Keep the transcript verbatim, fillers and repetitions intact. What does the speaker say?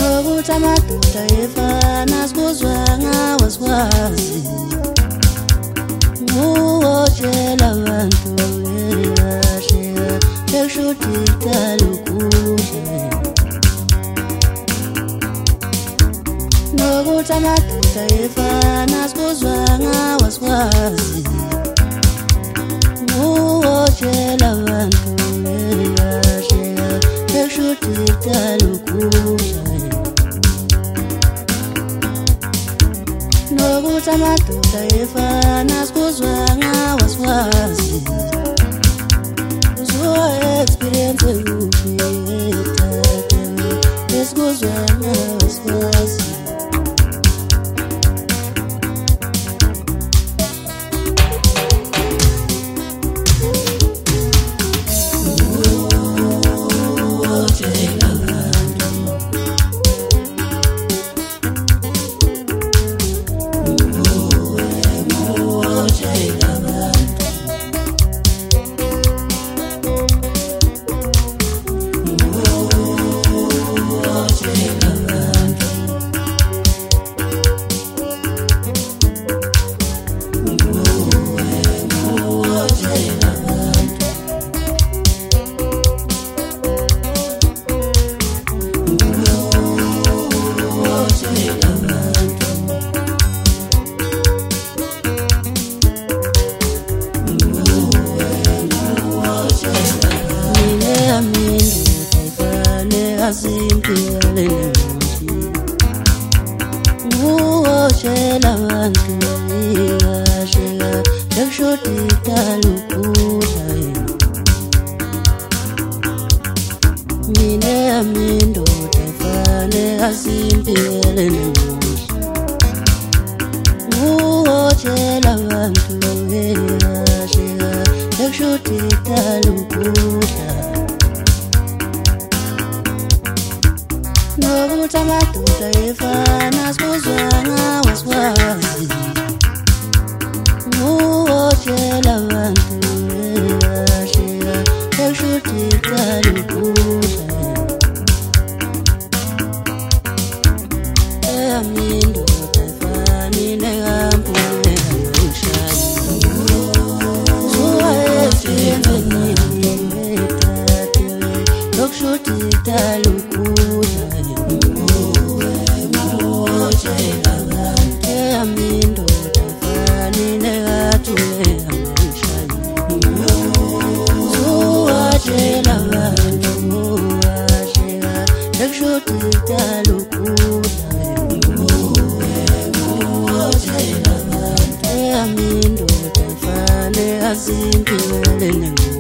nokuthi amadoda efana sikuzwanga wasikwazi nguwotshela abantu eyasheka ekushuthidala ukudla nokuthi amadoda efana sikuzwanga wasikwazi nguwotshela abantu eyasheka ekushuthidala ukudla nokuthi amadoda efana sikuzwanga wasikwazi uzwa experience ukuphi esikuzwanga wasikwazi asimpilele nguwotshela abantu eyasheka ekushuthidala ukudla mina yami indoda efane asimpilele nguwotshela abantu eyasheka ekushuthidala ukudla nokuthi amadoda efana sikuzwanga wasikwazi nguwotshela abantu eyasheka ekushuthidala ukudla eyami indoda efanile kampulela ngishayi zuwa efiyenzenini etate yokushuthidala ukudla Simply